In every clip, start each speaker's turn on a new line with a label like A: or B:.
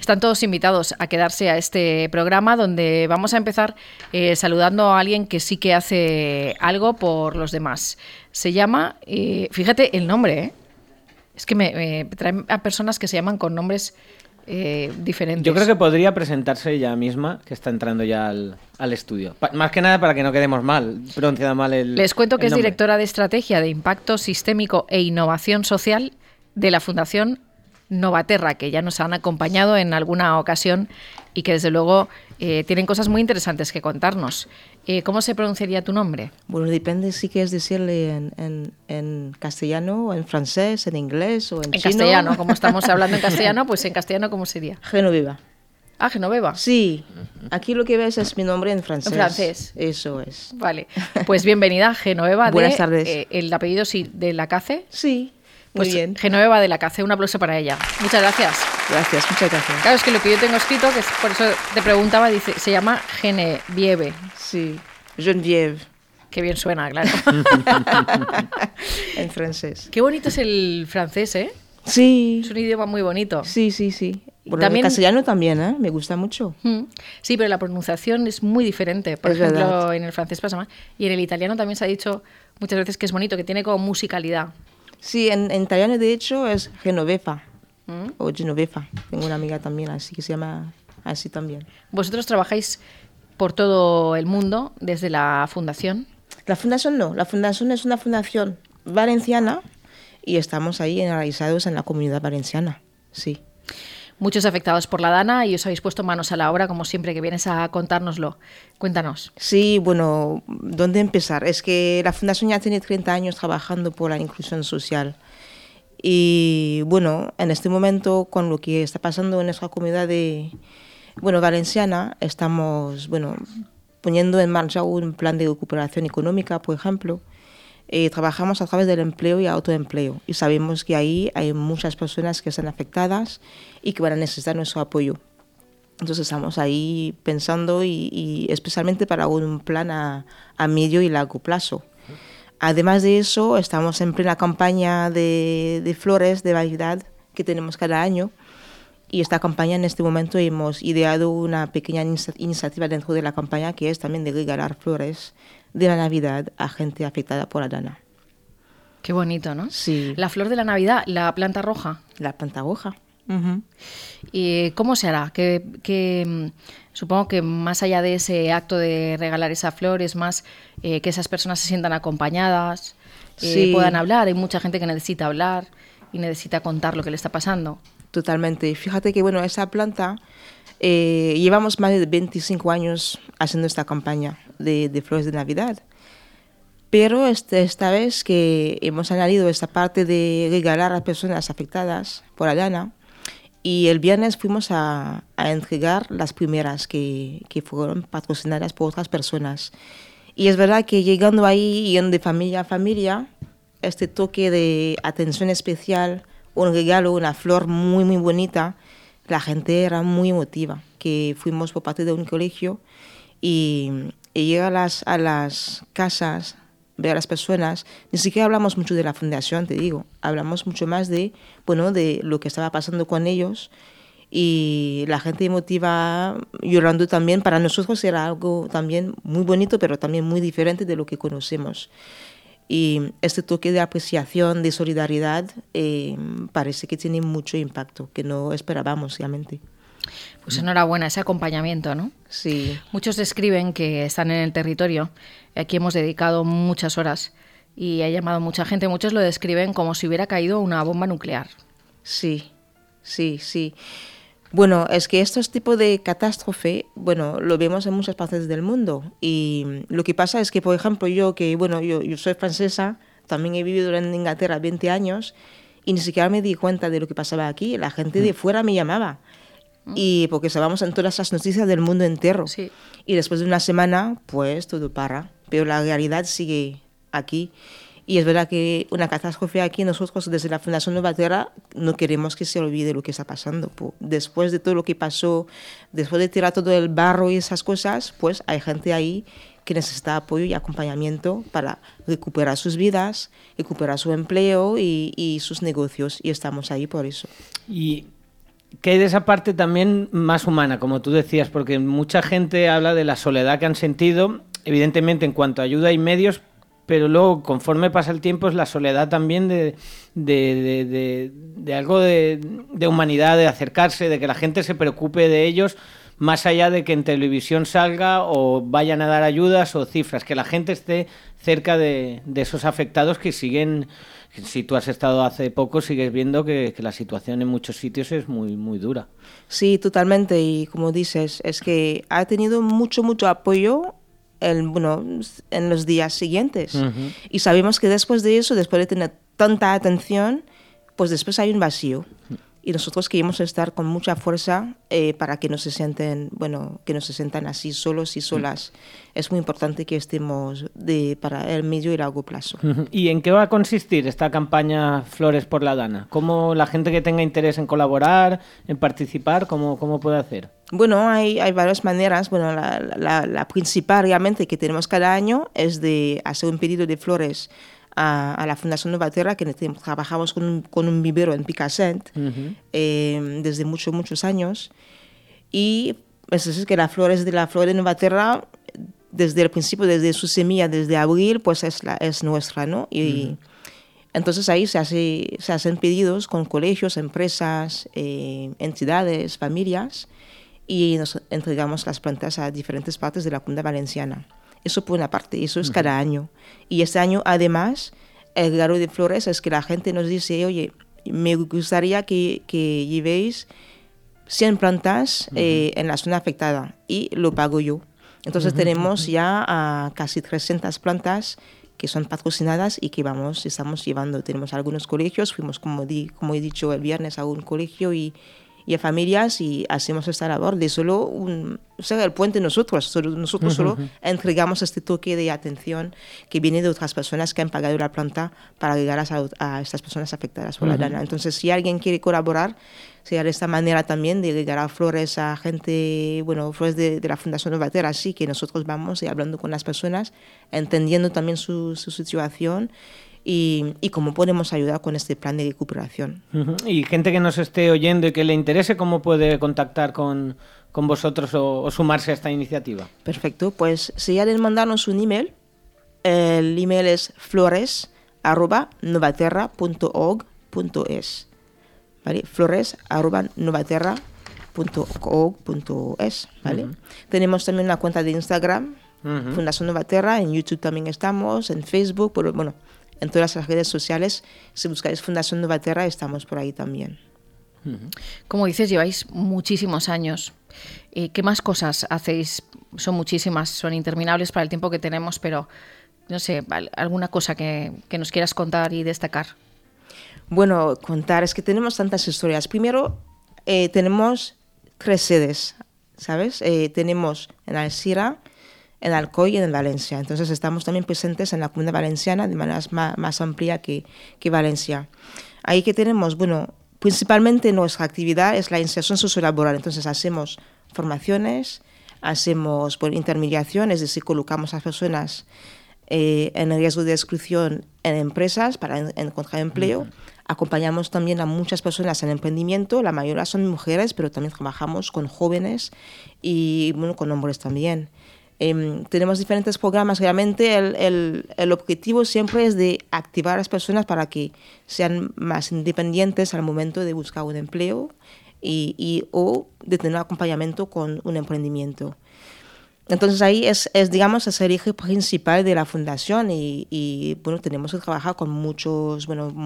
A: están todos invitados a quedarse a este programa donde vamos a empezar saludando a alguien que sí que hace algo por los demás. Se llama, fíjate el nombre, es que me traen a personas que se llaman con nombres diferentes.
B: Yo creo que podría presentarse ella misma, que está entrando ya al estudio. Más que nada para que no quedemos mal, pronunciado mal el
A: Les cuento que es
B: nombre.
A: directora de Estrategia de Impacto Sistémico e Innovación Social de la Fundación Novaterra, que ya nos han acompañado en alguna ocasión y que desde luego tienen cosas muy interesantes que contarnos. ¿Cómo se pronunciaría tu nombre?
C: Bueno, depende si quieres decirle en castellano, en francés, en inglés o en chino.
A: En castellano, como estamos hablando en castellano, pues en castellano, ¿cómo sería?
C: Genoveva.
A: Ah, Genoveva.
C: Sí, aquí lo que ves es mi nombre en francés.
A: En francés.
C: Eso es.
A: Vale, pues bienvenida, Genoveva.
C: Buenas tardes.
A: El apellido sí, de Lacaze.
C: Sí, muy
A: Pues
C: bien.
A: Genoveva de Lacaze, un aplauso para ella. Muchas gracias.
C: Gracias, muchas gracias.
A: Claro, es que lo que yo tengo escrito, que es por eso te preguntaba, dice, se llama Genevieve.
C: Sí, Geneviève,
A: Qué bien suena, claro.
C: en francés.
A: Qué bonito es el francés, ¿eh?
C: Sí,
A: Es un idioma muy bonito.
C: sí, sí, sí. Bueno,
A: También-
C: en castellano también, ¿eh? Me gusta mucho.
A: Sí, pero la pronunciación es muy diferente. Por
C: Es
A: ejemplo,
C: verdad.
A: en el francés pasa más. Y en el italiano también se ha dicho muchas veces que es bonito, que tiene como musicalidad.
C: Sí, en italiano de hecho es Genoveva
A: ¿Mm?
C: o Genoveva. Tengo una amiga también así que se llama así también.
A: Vosotros trabajáis por todo el mundo desde la fundación.
C: La fundación no, la fundación es una fundación valenciana y estamos ahí enraizados en la comunidad valenciana, sí.
A: Muchos afectados por la Dana y os habéis puesto manos a la obra, como siempre que vienes a contárnoslo. Cuéntanos.
C: Sí, bueno, ¿dónde empezar? Es que la fundación ya tiene 30 años trabajando por la inclusión social. Y bueno, en este momento, con lo que está pasando en nuestra comunidad valenciana, estamos poniendo en marcha un plan de recuperación económica, por ejemplo. Trabajamos a través del empleo y autoempleo y sabemos que ahí hay muchas personas que están afectadas y que van a necesitar nuestro apoyo. Entonces estamos ahí pensando y especialmente para un plan a medio y largo plazo. Además de eso, estamos en plena campaña de flores de Navidad que tenemos cada año. Y esta campaña, en este momento, hemos ideado una pequeña iniciativa dentro de la campaña que es también de regalar flores de la Navidad a gente afectada por la Dana.
A: Qué bonito, ¿no?
C: Sí.
A: La flor de la Navidad, la planta roja.
C: La planta roja. Uh-huh.
A: ¿Y cómo se hará? Supongo que más allá de ese acto de regalar esa flor es más que esas personas se sientan acompañadas,
C: Sí.
A: puedan hablar. Hay mucha gente que necesita hablar y necesita contar lo que le está pasando.
C: Totalmente. Fíjate que, esa planta, llevamos más de 25 años haciendo esta campaña de flores de Navidad. Pero esta vez que hemos añadido esta parte de regalar a personas afectadas por la Dana, y el viernes fuimos a entregar las primeras que fueron patrocinadas por otras personas. Y es verdad que llegando ahí, yendo de familia a familia, este toque de atención especial, un regalo, una flor muy, muy bonita, la gente era muy emotiva, que fuimos por parte de un colegio y llegar a las casas, ver a las personas, ni siquiera hablamos mucho de la fundación, te digo, hablamos mucho más de lo que estaba pasando con ellos y la gente emotiva llorando también. Para nosotros era algo también muy bonito, pero también muy diferente de lo que conocemos. Y este toque de apreciación, de solidaridad, parece que tiene mucho impacto, que no esperábamos realmente.
A: Pues enhorabuena, ese acompañamiento, ¿no?
C: Sí.
A: Muchos describen que están en el territorio. Aquí hemos dedicado muchas horas y ha llamado mucha gente. Muchos lo describen como si hubiera caído una bomba nuclear.
C: Sí, sí, sí. Bueno, es que estos tipos de catástrofe, lo vemos en muchas partes del mundo. Y lo que pasa es que, por ejemplo, yo soy francesa, también he vivido en Inglaterra 20 años y ni siquiera me di cuenta de lo que pasaba aquí. La gente de fuera me llamaba. Y porque estábamos en todas las noticias del mundo entero.
A: Sí.
C: Y después de una semana, pues todo para. Pero la realidad sigue aquí. Y es verdad que una catástrofe aquí, nosotros desde la Fundación Novaterra no queremos que se olvide lo que está pasando. Después de todo lo que pasó, después de tirar todo el barro y esas cosas, pues hay gente ahí que necesita apoyo y acompañamiento para recuperar sus vidas, recuperar su empleo y sus negocios. Y estamos ahí por eso.
B: Y ¿qué hay de esa parte también más humana, como tú decías? Porque mucha gente habla de la soledad que han sentido, evidentemente en cuanto a ayuda y medios, pero luego, conforme pasa el tiempo, es la soledad también de algo de humanidad, de acercarse, de que la gente se preocupe de ellos, más allá de que en televisión salga o vayan a dar ayudas o cifras, que la gente esté cerca de esos afectados que siguen. Si tú has estado hace poco, sigues viendo que la situación en muchos sitios es muy, muy dura.
C: Sí, totalmente. Y como dices, es que ha tenido mucho apoyo en los días siguientes. Uh-huh. Y sabemos que después de eso, después de tener tanta atención, pues después hay un vacío. Y nosotros queremos estar con mucha fuerza para que no se sientan así solos y solas. Es muy importante que estemos para el medio y largo plazo.
B: ¿Y en qué va a consistir esta campaña Flores por la Dana? ¿Cómo la gente que tenga interés en colaborar, en participar, cómo puede hacer?
C: Bueno, hay varias maneras. Bueno, la principal realmente que tenemos cada año es de hacer un pedido de flores a la Fundación Novaterra, que trabajamos con un vivero en Picassent desde muchos años. Y es que la flor de Novaterra, desde el principio, desde su semilla, desde abril, pues es nuestra, ¿no? Y entonces ahí se hacen pedidos con colegios, empresas, entidades, familias, y nos entregamos las plantas a diferentes partes de la Comunidad Valenciana. Eso por una parte, eso es cada año. Y este año, además, el regalo de flores es que la gente nos dice, oye, me gustaría que llevéis 100 plantas en la zona afectada y lo pago yo. Entonces tenemos ya casi 300 plantas que son patrocinadas y que estamos llevando. Tenemos algunos colegios, fuimos, como he dicho, el viernes a un colegio y a familias y hacemos esta labor de el puente nosotros solo entregamos este toque de atención que viene de otras personas que han pagado la planta para llegar a estas personas afectadas por la dana. Entonces, si alguien quiere colaborar, sería de esta manera también de regalar flores a gente, flores de la Fundación Novaterra, así que nosotros vamos hablando con las personas, entendiendo también su situación y cómo podemos ayudar con este plan de recuperación.
B: Y gente que nos esté oyendo y que le interese, ¿cómo puede contactar con vosotros o sumarse a esta iniciativa?
C: Perfecto, pues sería de mandarnos un email. El email es flores@novaterra.org.es, ¿vale? flores@novaterra.org.es, ¿vale? Tenemos también una cuenta de Instagram, Fundación Novaterra, en YouTube también estamos, en Facebook, pero en todas las redes sociales, si buscáis Fundación Novaterra, estamos por ahí también.
A: Como dices, lleváis muchísimos años. ¿Qué más cosas hacéis? Son muchísimas, son interminables para el tiempo que tenemos, pero no sé, alguna cosa que nos quieras contar y destacar.
C: Bueno, contar, es que tenemos tantas historias. Primero, tenemos 3 sedes, ¿sabes? Tenemos en Alzira, en Alcoy y en Valencia. Entonces estamos también presentes en la Comunidad Valenciana de manera más amplia que Valencia. Ahí que tenemos, principalmente nuestra actividad es la inserción sociolaboral. Entonces hacemos formaciones, hacemos intermediación, es decir, colocamos a las personas en riesgo de exclusión en empresas para encontrar empleo. Acompañamos también a muchas personas en emprendimiento, la mayoría son mujeres, pero también trabajamos con jóvenes y con hombres también. Tenemos diferentes programas. Realmente el objetivo siempre es de activar a las personas para que sean más independientes al momento de buscar un empleo o de tener acompañamiento con un emprendimiento. Entonces ahí es digamos, es el eje principal de la fundación y tenemos que trabajar con muchas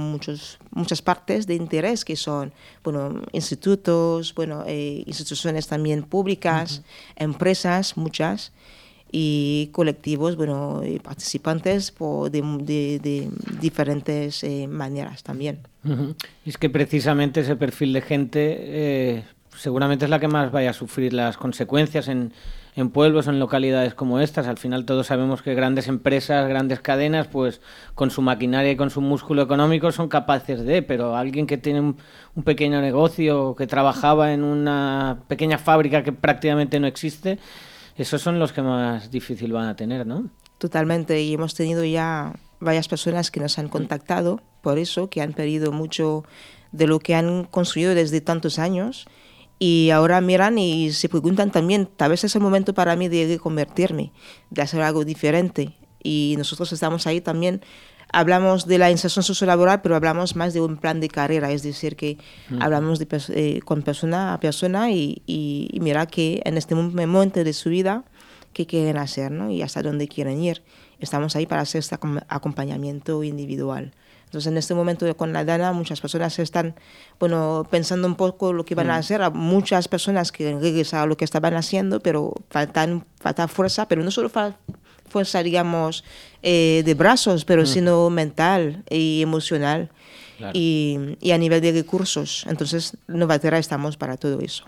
C: partes de interés que son, institutos, instituciones también públicas, empresas, muchas, y colectivos, y participantes de diferentes maneras también.
B: Y es que precisamente ese perfil de gente seguramente es la que más vaya a sufrir las consecuencias en pueblos, en localidades como estas. Al final todos sabemos que grandes empresas, grandes cadenas, pues con su maquinaria y con su músculo económico son capaces pero alguien que tiene un pequeño negocio, que trabajaba en una pequeña fábrica que prácticamente no existe, esos son los que más difícil van a tener, ¿no?
C: Totalmente, y hemos tenido ya varias personas que nos han contactado por eso, que han perdido mucho de lo que han construido desde tantos años y ahora miran y se preguntan también, tal vez es el momento para mí de convertirme, de hacer algo diferente. Y nosotros estamos ahí también, hablamos de la inserción sociolaboral, pero hablamos más de un plan de carrera, es decir, que hablamos con persona a persona y mira que en este momento de su vida, qué quieren hacer, ¿no? Y hasta dónde quieren ir. Estamos ahí para hacer este acompañamiento individual. Entonces, en este momento con la Dana, muchas personas están, bueno, pensando un poco lo que van a hacer. Hay muchas personas que regresan a lo que estaban haciendo, pero falta fuerza, pero no solo fuerza, digamos, de brazos, pero sino mental y emocional. Claro. Y a nivel de recursos. Entonces, Novaterra estamos para todo eso.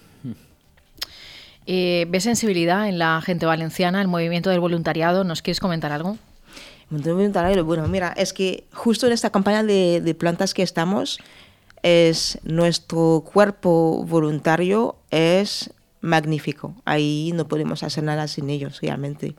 A: ¿Ves sensibilidad en la gente valenciana, el movimiento del voluntariado? ¿Nos quieres comentar algo?
C: Bueno, mira, es que justo en esta campaña de plantas que estamos, nuestro cuerpo voluntario es magnífico. Ahí no podemos hacer nada sin ellos, realmente.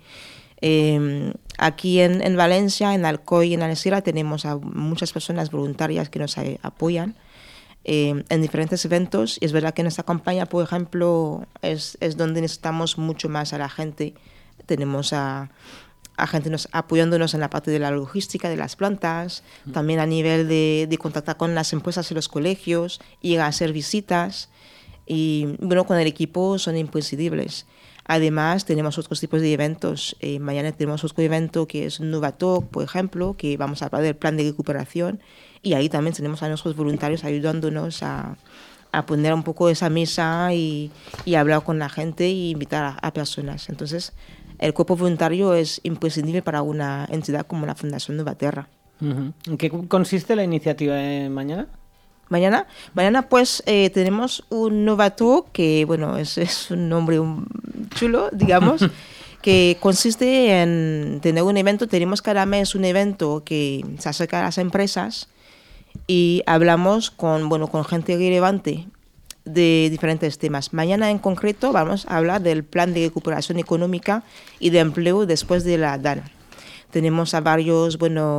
C: Aquí en Valencia, en Alcoy y en Algeciras, tenemos a muchas personas voluntarias que nos apoyan en diferentes eventos. Y es verdad que en esta campaña, por ejemplo, es donde necesitamos mucho más a la gente. Tenemos a gente apoyándonos en la parte de la logística de las plantas, también a nivel de contactar con las empresas y los colegios, ir a hacer visitas y bueno, con el equipo son imprescindibles. Además tenemos otros tipos de eventos. Mañana tenemos otro evento que es Novatalk, por ejemplo, que vamos a hablar del plan de recuperación y ahí también tenemos a nuestros voluntarios ayudándonos a poner un poco esa mesa y hablar con la gente y invitar a personas. Entonces, el cuerpo voluntario es imprescindible para una entidad como la Fundación Novaterra.
B: ¿En qué consiste la iniciativa de mañana?
C: Mañana pues tenemos un Novatalk que, bueno, es un nombre chulo, digamos, que consiste en tener un evento. Tenemos cada mes un evento que se acerca a las empresas y hablamos con gente relevante de diferentes temas. Mañana en concreto vamos a hablar del plan de recuperación económica y de empleo después de la Dana. Tenemos a varias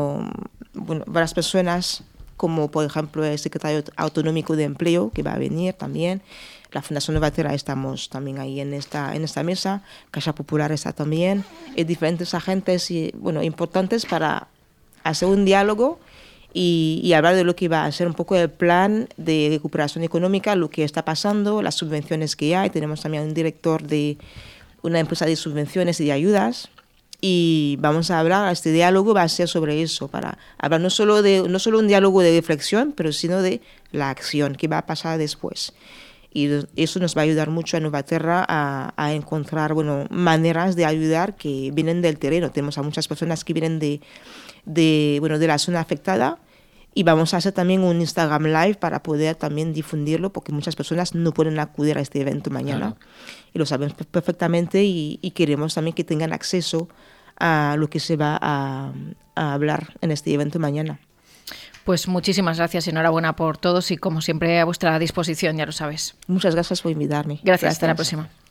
C: personas, como por ejemplo el secretario autonómico de empleo que va a venir también. La Fundación Novaterra estamos también ahí en esta mesa. Caixa Popular está también. Y diferentes agentes importantes para hacer un diálogo y hablar de lo que va a ser un poco el plan de recuperación económica, lo que está pasando, las subvenciones que hay. Tenemos también un director de una empresa de subvenciones y de ayudas y vamos a hablar, este diálogo va a ser sobre eso, para hablar no solo un diálogo de reflexión, pero sino de la acción, qué va a pasar después. Y eso nos va a ayudar mucho a Novaterra a encontrar maneras de ayudar que vienen del terreno. Tenemos a muchas personas que vienen de la zona afectada y vamos a hacer también un Instagram Live para poder también difundirlo porque muchas personas no pueden acudir a este evento mañana. Claro. Y lo sabemos perfectamente y queremos también que tengan acceso a lo que se va a hablar en este evento mañana.
A: Pues muchísimas gracias y enhorabuena por todos y como siempre a vuestra disposición, ya lo sabes.
C: Muchas gracias por invitarme.
A: Gracias. Hasta la próxima.